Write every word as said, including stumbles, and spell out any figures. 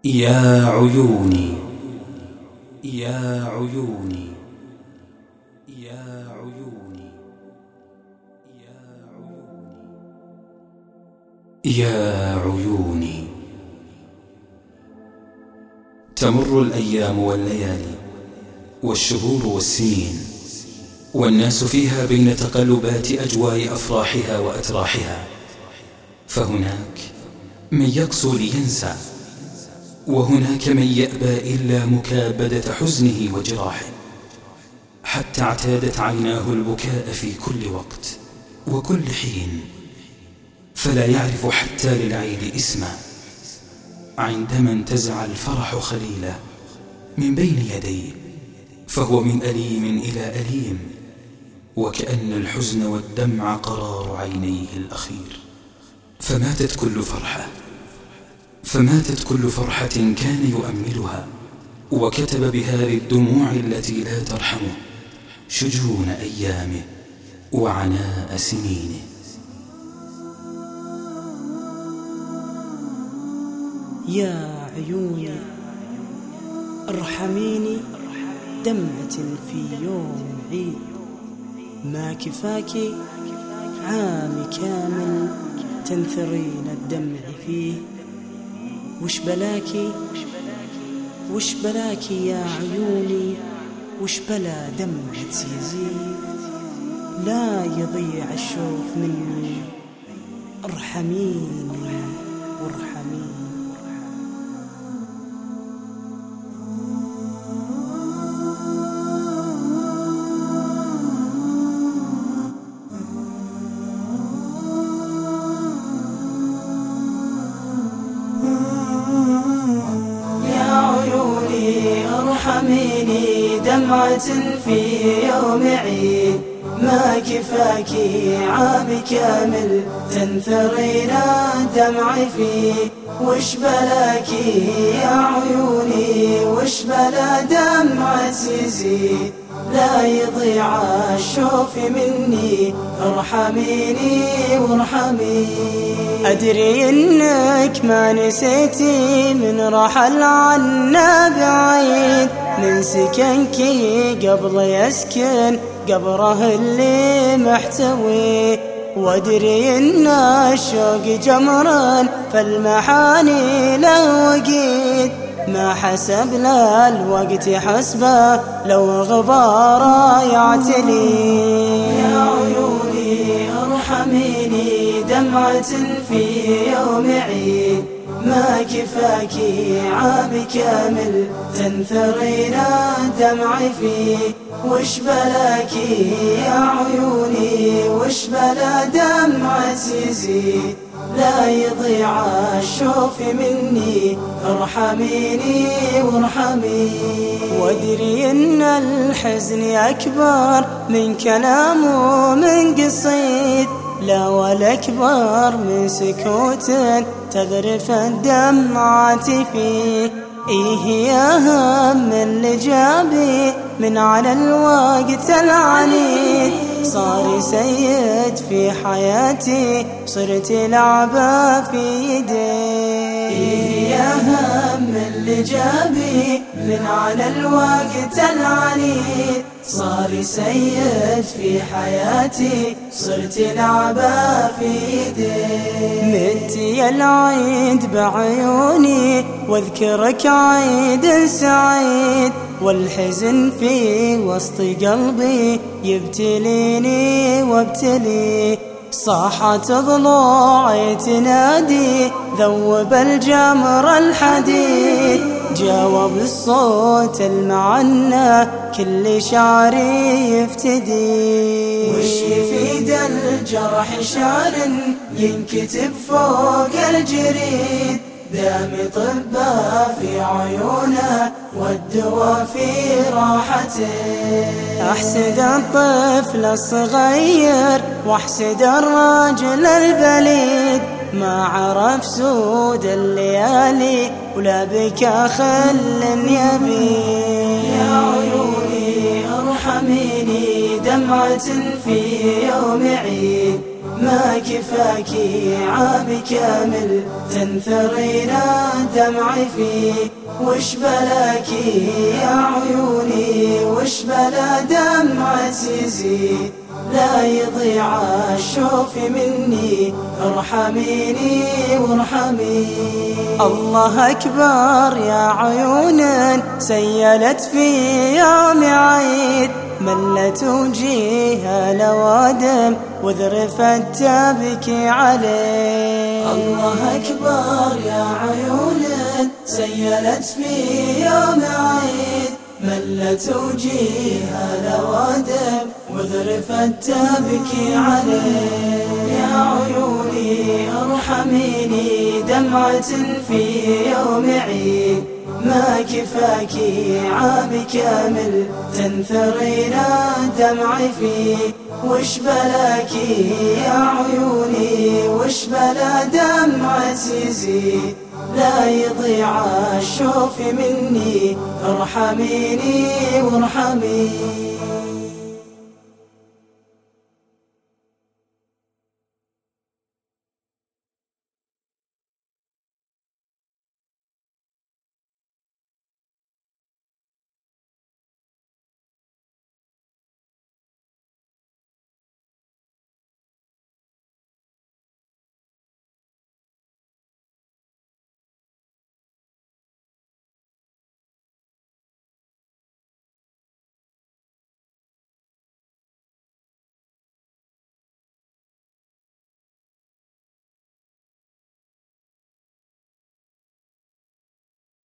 يا عيوني يا عيوني يا عيوني يا عيوني يا عيوني. تمر الأيام والليالي والشهور والسنين، والناس فيها بين تقلبات أجواء أفراحها وأتراحها، فهناك من يقسو لينسى، وهناك من يأبى إلا مكابدة حزنه وجراحه، حتى اعتادت عيناه البكاء في كل وقت وكل حين، فلا يعرف حتى للعيد اسما. عندما انتزع الفرح خليله من بين يديه، فهو من أليم إلى أليم، وكأن الحزن والدمع قرار عينيه الأخير. فماتت كل فرحة فماتت كل فرحة كان يؤملها، وكتب بهذه الدموع التي لا ترحمه شجون أيامه وعناء سنينه. يا عيوني ارحميني، دمعة في يوم عيد، ما كفاكي عام كامل تنثرين الدمع فيه. وش بلاكي وش بلاكي يا عيوني، وش بلا دمعة يزيد، لا يضيع الشوف مني، ارحميني وارحميني. ارحميني، دمعة في يوم عيد، ما كفاكي عام كامل تنثرين الدمع فيه. وش بلاكي يا عيوني، وش بلا دمعة يزيد، لا يضيع الشوف مني، ارحميني وارحميني. أدري إنك ما نسيتي من رحل عنا بعيد، من سكنكي قبل يسكن قبره اللي محتوي. وأدري إن الشوق جمرا فالمحاني له وقيد، ما حسب لا الوقت حسبه لو غباره يعتلي. يا عيوني ارحميني، دمعة في يوم عيد، ما كفاكي عام كامل تنثرين الدمع فيه. وش بلاكي يا عيوني، وش بلا دمعة يزيد، لا يضيع الشوف مني، ارحميني وارحميني. وادري ان الحزن اكبر من كلام ومن قصيد، لا والأكبر من سكوت تذرف الدمعات فيه. إيه يا هم اللي جابي من على الوقت العنيد، صار سيد في حياتي صرت لعبة في يدي. إيه يا هم اللي جابي من على الوقت العنيد، صار سيد في حياتي صرت لعبة في يدي. مت يا العيد بعيوني واذكرك عيد سعيد، والحزن في وسط قلبي يبتليني وابتلي. صاحت ضلوعي تنادي ذوب الجمر الحديد، جاوب الصوت المعنى كل شعري يفتدي. وش يفيد الجرح شعر ينكتب فوق الجريد، دام طبه في عيونه والدواء في راحته. أحسد الطفل الصغير واحسد الرجل البليد، ما عرف سود الليالي ولا بكى خل يبي. يا عيوني ارحميني، دمعة في يوم عيد، ما كفاكي عام كامل تنثرين دمعي فيه، وش بلاكي يا عيوني وش بلا دمعتي يزيد، لا يضيع الشوف مني ارحميني وارحمي. الله أكبر يا عيون سيلت في يوم عيد، ملت وجيها لوادم وذرفت تبكي عليه. الله أكبر يا عيون سيلت في يوم عيد، ملت وجيها لوادم وذرفت تبكي عليه. يا عيوني ارحميني دمعة في يوم عيد، ما كفاكي عام كامل تنثرين دمعي فيه، وش بلاكي يا عيوني وش بلا دمعتي يزيد، لا يضيع الشوف مني ارحميني وارحمي.